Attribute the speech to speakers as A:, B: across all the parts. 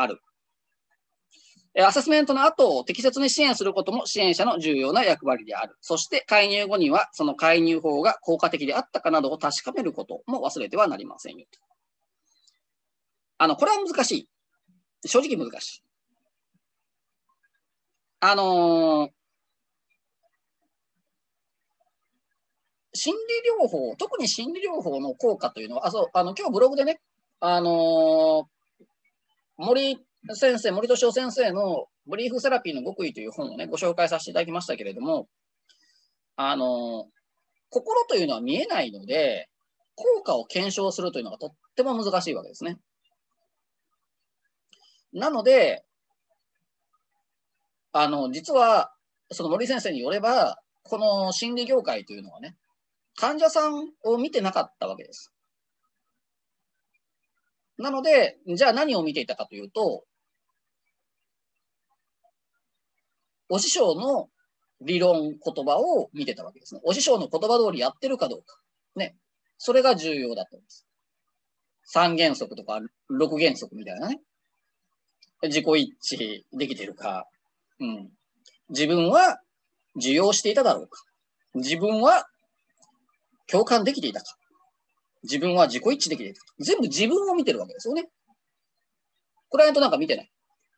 A: ある。アセスメントの後を適切に支援することも支援者の重要な役割である。そして介入後にはその介入法が効果的であったかなどを確かめることも忘れてはなりませんよ。これは難しい。正直難しい。心理療法、特に心理療法の効果というのは、今日ブログでね、森敏夫先生のブリーフセラピーの極意という本をね、ご紹介させていただきましたけれども、心というのは見えないので、効果を検証するというのがとっても難しいわけですね。なので、実は、その森先生によれば、この心理業界というのはね、患者さんを見てなかったわけです。なので、じゃあ何を見ていたかというと、お師匠の理論、言葉を見てたわけですね。お師匠の言葉通りやってるかどうか。ね。それが重要だったんです。3原則とか6原則みたいなね。自己一致できてるか。うん。自分は受容していただろうか。自分は共感できていたか。自分は自己一致できていたか。全部自分を見てるわけですよね。クライアントなんか見てない。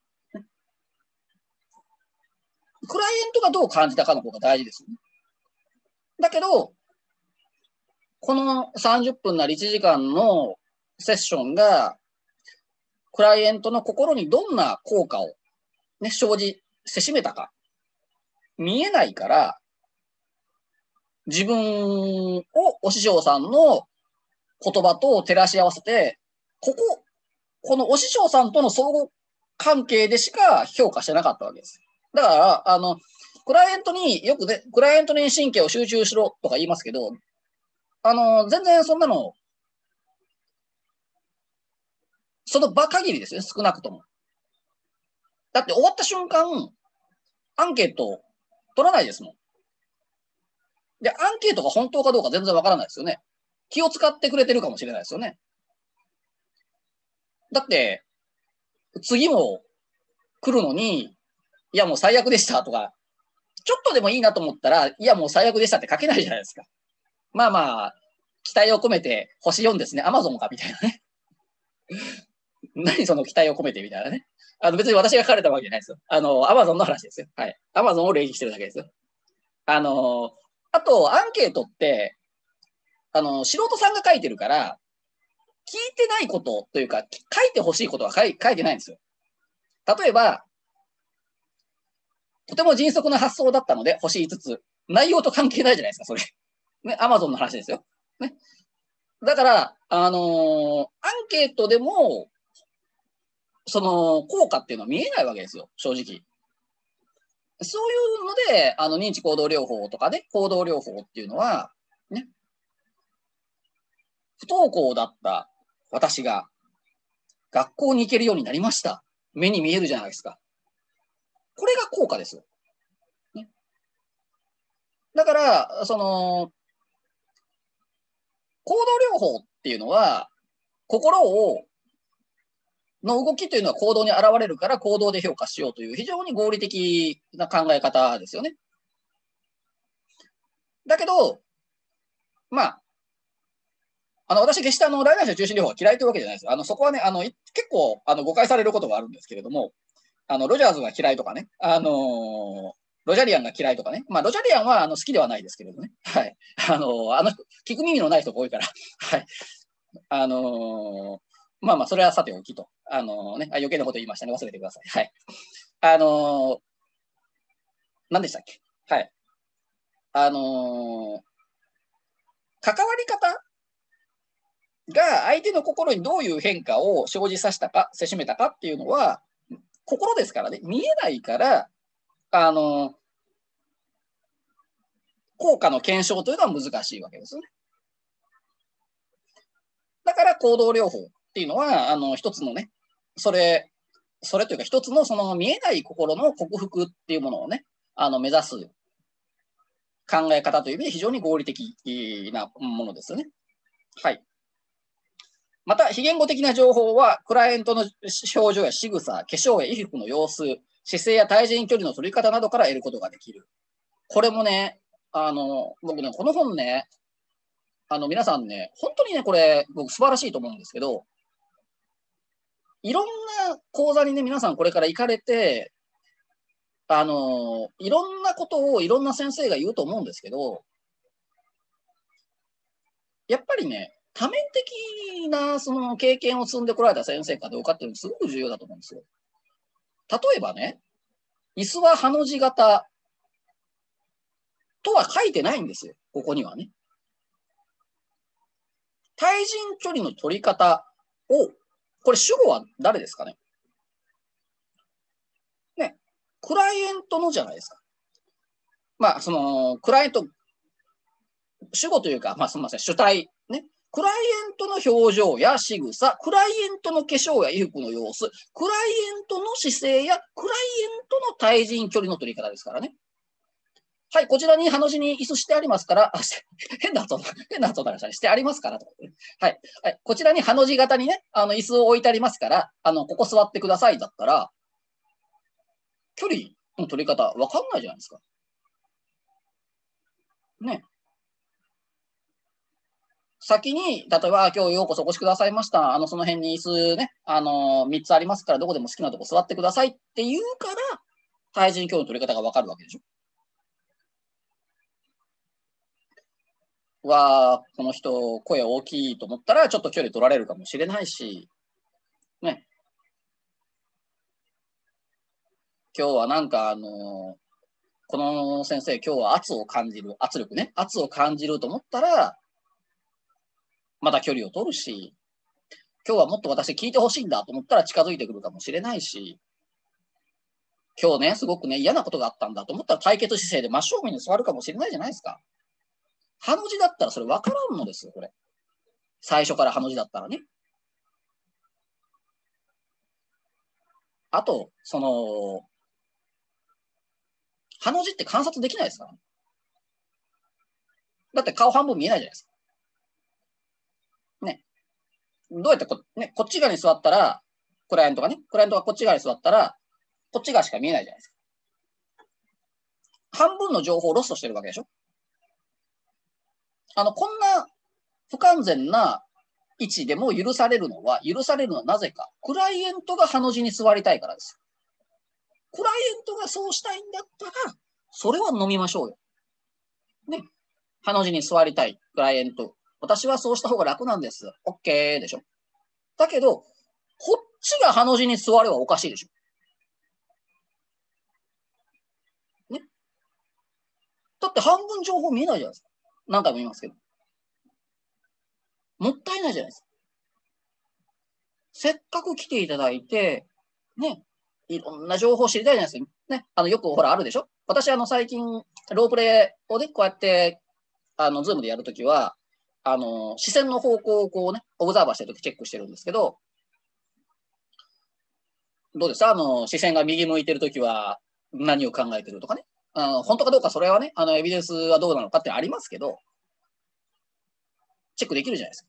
A: クライアントがどう感じたかの方が大事ですよね。だけど、この30分なり1時間のセッションが、クライアントの心にどんな効果を、ね、生じ、せしめたか。見えないから、自分をお師匠さんの言葉と照らし合わせて、このお師匠さんとの相互関係でしか評価してなかったわけです。だから、クライアントによくね、クライアントに神経を集中しろとか言いますけど、全然そんなの、その場限りですよね、少なくとも。だって終わった瞬間、アンケート取らないですもん。で、アンケートが本当かどうか全然わからないですよね。気を使ってくれてるかもしれないですよね。だって、次も来るのに、いやもう最悪でしたとか、ちょっとでもいいなと思ったら、いやもう最悪でしたって書けないじゃないですか。まあまあ、期待を込めて星4ですね。アマゾンかみたいなね。何その期待を込めてみたいなね。別に私が書かれたわけじゃないですよ。アマゾンの話ですよ。はい。アマゾンを例にしてるだけですよ。あと、アンケートって、素人さんが書いてるから、聞いてないことというか、書いてほしいことは書いてないんですよ。例えば、とても迅速な発想だったので、星5つ。内容と関係ないじゃないですか、それ。ね、アマゾンの話ですよ。ね。だから、アンケートでも、その効果っていうのは見えないわけですよ、正直。そういうので、認知行動療法とかね、行動療法っていうのは、ね、不登校だった私が学校に行けるようになりました。目に見えるじゃないですか。これが効果ですよ。ね、だから、行動療法っていうのは、心の動きというのは行動に現れるから行動で評価しようという非常に合理的な考え方ですよね。だけど、まあ、私、決して来談者中心療法が嫌いというわけじゃないです。そこはね、結構誤解されることがあるんですけれども、ロジャーズが嫌いとかね、ロジャリアンが嫌いとかね、まあ、ロジャリアンは好きではないですけれどね、はい。聞く耳のない人が多いから、はい。まあまあ、それはさておきと、余計なこと言いましたね、忘れてください。はい。何でしたっけ？はい。関わり方が相手の心にどういう変化を生じさせたか、せしめたかっていうのは、心ですからね、見えないから、効果の検証というのは難しいわけですね。だから行動療法っていうのは、一つのね、それというか一つのその見えない心の克服っていうものをね、目指す考え方という意味で非常に合理的なものですよね。はい。 また、非言語的な情報は、クライアントの表情や仕草、化粧や衣服の様子、姿勢や対人距離の取り方などから得ることができる。これもね、僕ね、この本ね、皆さんね、本当にね、これ、僕素晴らしいと思うんですけど、いろんな講座にね、皆さんこれから行かれて、いろんなことをいろんな先生が言うと思うんですけど、やっぱりね、多面的なその経験を積んでこられた先生かどうかっていうのすごく重要だと思うんですよ。例えばね、椅子はハの字型とは書いてないんですよ、ここにはね。対人距離の取り方を、これ主語は誰ですかね。ね、クライエントのじゃないですか。まあ、その、クライアント、主語というか、まあ、すみません、主体、ね。クライエントの表情や仕草、クライエントの化粧や衣服の様子、クライエントの姿勢やクライエントの対人距離の取り方ですからね。はい、こちらにハの字に椅子してありますから、変な発音してありますから、はい、はい、こちらにハの字型にね、椅子を置いてありますから、ここ座ってくださいだったら、距離の取り方わかんないじゃないですか。ね。先に、例えば、今日ようこそお越しくださいました。その辺に椅子ね、3つありますから、どこでも好きなとこ座ってくださいって言うから、対人距離の取り方がわかるわけでしょ。この人、声大きいと思ったら、ちょっと距離取られるかもしれないし、ね。今日はなんか、この先生、今日は圧を感じる、圧力ね、圧を感じると思ったら、また距離を取るし、今日はもっと私聞いてほしいんだと思ったら近づいてくるかもしれないし、今日ね、すごくね、嫌なことがあったんだと思ったら対決姿勢で真正面に座るかもしれないじゃないですか。ハの字だったらそれ分からんのですよ、これ。最初からハの字だったらね。あと、ハの字って観察できないですからね。だって顔半分見えないじゃないですか。ね。どうやってこっち側に座ったら、クライアントがこっち側に座ったら、こっち側しか見えないじゃないですか。半分の情報をロストしてるわけでしょ。こんな不完全な位置でも許されるのはなぜか。クライアントがハの字に座りたいからです。クライアントがそうしたいんだったら、それは飲みましょうよ。ね。ハの字に座りたい、クライアント。私はそうした方が楽なんです。OK でしょ。だけど、こっちがハの字に座ればおかしいでしょ。ね。だって半分情報見えないじゃないですか。何回も言いますけど。もったいないじゃないですか。せっかく来ていただいて、ね、いろんな情報を知りたいじゃないですか。ね、よくほらあるでしょ。私、最近、ロープレイをね、こうやって、ズームでやるときは、視線の方向をこうね、オブザーバーしてるときチェックしてるんですけど、どうですか視線が右向いてるときは何を考えてるとかね。本当かどうかそれはね、エビデンスはどうなのかってありますけど、チェックできるじゃないです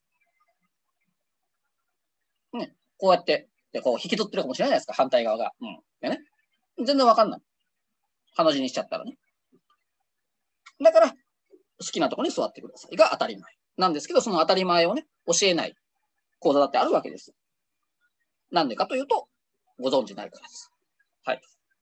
A: か。ね、こうやって、でこう引きずってるかもしれないですか、反対側が。うん。でね、全然わかんない。ハの字にしちゃったらね。だから、好きなところに座ってくださいが当たり前。なんですけど、その当たり前をね、教えない講座だってあるわけです。なんでかというと、ご存知ないからです。はい。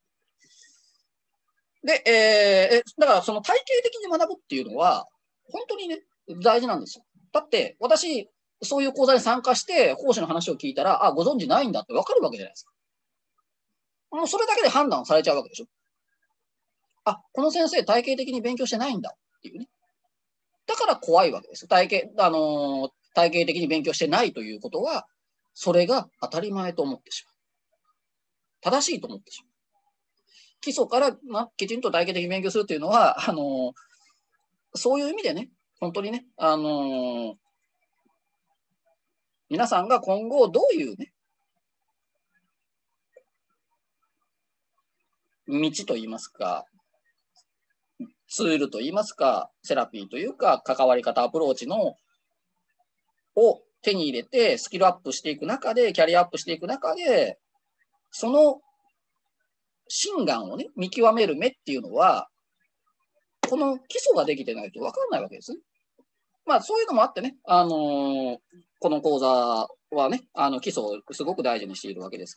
A: で、だからその体系的に学ぶっていうのは、本当にね、大事なんですよ。だって、私、そういう講座に参加して、講師の話を聞いたら、あ、ご存知ないんだってわかるわけじゃないですか。もうそれだけで判断されちゃうわけでしょ。あ、この先生体系的に勉強してないんだっていうね。だから怖いわけです。体系的に勉強してないということは、それが当たり前と思ってしまう。正しいと思ってしまう。基礎から、きちんと体系的に勉強するというのは、そういう意味でね、本当にね、皆さんが今後どういうね、道といいますか、ツールといいますか、セラピーというか、関わり方、アプローチを手に入れて、スキルアップしていく中で、キャリアアップしていく中で、その真贋をね、見極める目っていうのは、この基礎ができてないと分かんないわけですね。まあ、そういうのもあってね、この講座はね、基礎をすごく大事にしているわけです。